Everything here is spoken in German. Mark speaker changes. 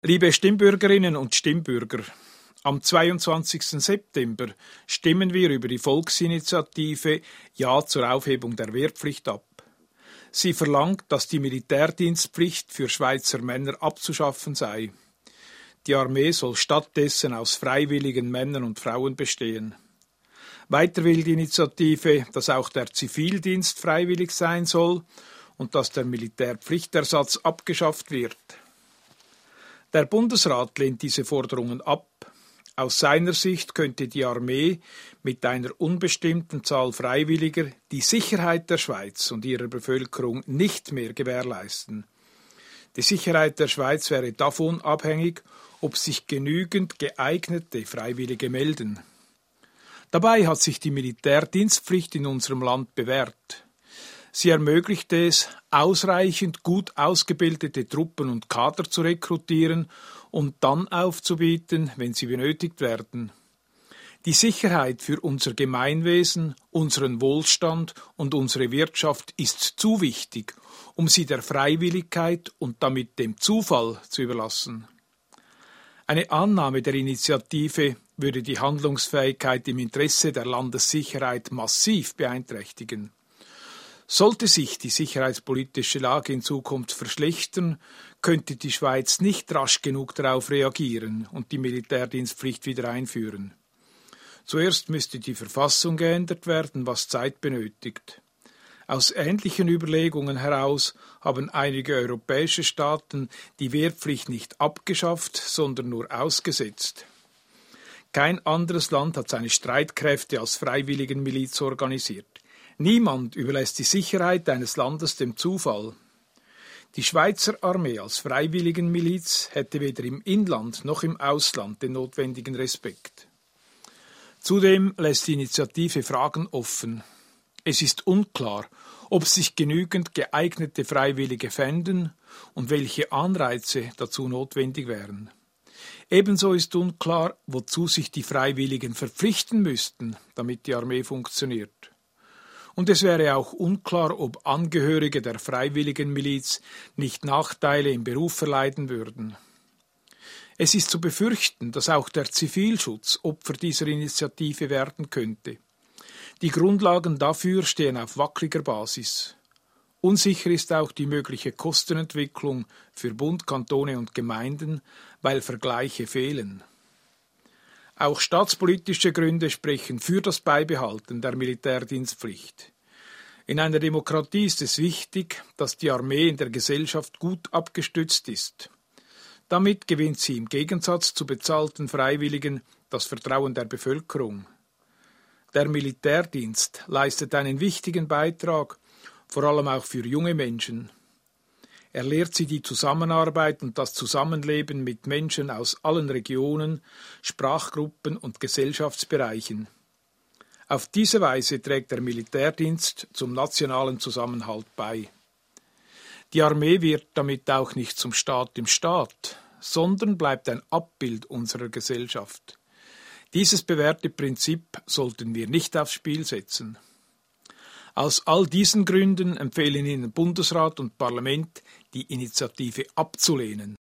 Speaker 1: Liebe Stimmbürgerinnen und Stimmbürger, am 22. September stimmen wir über die Volksinitiative Ja zur Aufhebung der Wehrpflicht ab. Sie verlangt, dass die Militärdienstpflicht für Schweizer Männer abzuschaffen sei. Die Armee soll stattdessen aus freiwilligen Männern und Frauen bestehen. Weiter will die Initiative, dass auch der Zivildienst freiwillig sein soll und dass der Militärpflichtersatz abgeschafft wird. Der Bundesrat lehnt diese Forderungen ab. Aus seiner Sicht könnte die Armee mit einer unbestimmten Zahl Freiwilliger die Sicherheit der Schweiz und ihrer Bevölkerung nicht mehr gewährleisten. Die Sicherheit der Schweiz wäre davon abhängig, ob sich genügend geeignete Freiwillige melden. Dabei hat sich die Militärdienstpflicht in unserem Land bewährt. Sie ermöglichte es, ausreichend gut ausgebildete Truppen und Kader zu rekrutieren und dann aufzubieten, wenn sie benötigt werden. Die Sicherheit für unser Gemeinwesen, unseren Wohlstand und unsere Wirtschaft ist zu wichtig, um sie der Freiwilligkeit und damit dem Zufall zu überlassen. Eine Annahme der Initiative würde die Handlungsfähigkeit im Interesse der Landessicherheit massiv beeinträchtigen. Sollte sich die sicherheitspolitische Lage in Zukunft verschlechtern, könnte die Schweiz nicht rasch genug darauf reagieren und die Militärdienstpflicht wieder einführen. Zuerst müsste die Verfassung geändert werden, was Zeit benötigt. Aus ähnlichen Überlegungen heraus haben einige europäische Staaten die Wehrpflicht nicht abgeschafft, sondern nur ausgesetzt. Kein anderes Land hat seine Streitkräfte als Freiwilligenmiliz organisiert. Niemand überlässt die Sicherheit eines Landes dem Zufall. Die Schweizer Armee als Freiwilligenmiliz hätte weder im Inland noch im Ausland den notwendigen Respekt. Zudem lässt die Initiative Fragen offen. Es ist unklar, ob sich genügend geeignete Freiwillige fänden und welche Anreize dazu notwendig wären. Ebenso ist unklar, wozu sich die Freiwilligen verpflichten müssten, damit die Armee funktioniert. Und es wäre auch unklar, ob Angehörige der Freiwilligenmiliz nicht Nachteile im Beruf verleiden würden. Es ist zu befürchten, dass auch der Zivilschutz Opfer dieser Initiative werden könnte. Die Grundlagen dafür stehen auf wackeliger Basis. Unsicher ist auch die mögliche Kostenentwicklung für Bund, Kantone und Gemeinden, weil Vergleiche fehlen. Auch staatspolitische Gründe sprechen für das Beibehalten der Militärdienstpflicht. In einer Demokratie ist es wichtig, dass die Armee in der Gesellschaft gut abgestützt ist. Damit gewinnt sie im Gegensatz zu bezahlten Freiwilligen das Vertrauen der Bevölkerung. Der Militärdienst leistet einen wichtigen Beitrag, vor allem auch für junge Menschen. Er lehrt sie die Zusammenarbeit und das Zusammenleben mit Menschen aus allen Regionen, Sprachgruppen und Gesellschaftsbereichen. Auf diese Weise trägt der Militärdienst zum nationalen Zusammenhalt bei. Die Armee wird damit auch nicht zum Staat im Staat, sondern bleibt ein Abbild unserer Gesellschaft. Dieses bewährte Prinzip sollten wir nicht aufs Spiel setzen. Aus all diesen Gründen empfehlen Ihnen Bundesrat und Parlament, die Initiative abzulehnen.